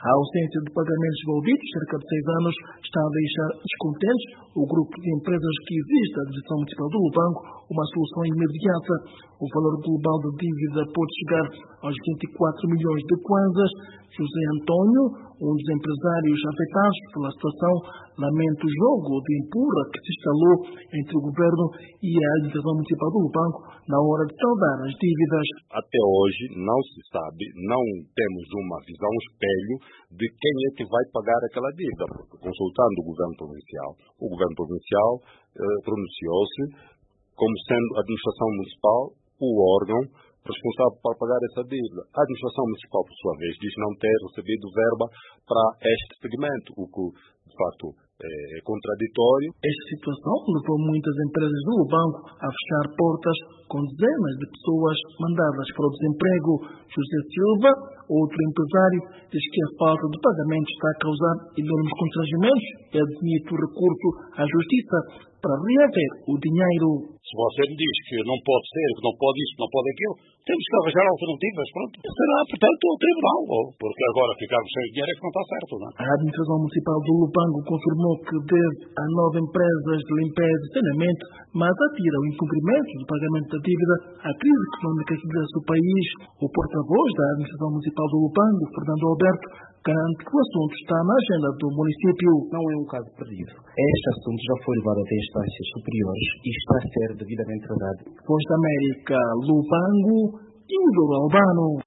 A ausência de pagamentos envolvidos, cerca de 6 anos, está a deixar descontentes o grupo de empresas que exige da Administração Municipal do Lubango uma solução imediata. O valor global da dívida pode chegar aos 24 milhões de kwanzas. José Antônio, um dos empresários afetados pela situação, lamenta o jogo de empurra que se instalou entre o governo e a Administração Municipal do Lubango na hora de saldar as dívidas. Até hoje não se sabe, não temos uma visão espelho de quem é que vai pagar aquela dívida. Consultando o governo provincial pronunciou-se como sendo a administração municipal o órgão responsável por pagar essa dívida. A administração municipal, por sua vez, diz não ter recebido verba para este segmento, o que, de facto, é contraditório. Esta situação levou muitas empresas do Lubango a fechar portas, com dezenas de pessoas mandadas para o desemprego. José Silva, outro empresário, diz que a falta de pagamento está a causar enormes constrangimentos e admite o recurso à justiça para reaver o dinheiro. Se você me diz que não pode ser, que não pode isso, que não pode aquilo, temos que arranjar alternativas. Pronto. Será, portanto, o tribunal. Porque agora ficarmos sem dinheiro é que não está certo, não é? A Administração Municipal do Lubango confirmou que deve a 9 empresas de limpeza e saneamento, mas atira o incumprimento do pagamento da dívida à crise económica que vive o país. O porta-voz da Administração Municipal do Lubango, Fernando Alberto, garante que o assunto está na agenda do município. Não é um caso perdido. Este assunto já foi levado até instâncias superiores e está a ser devidamente tratado. Voz da América, Lubango, Índolo Albano.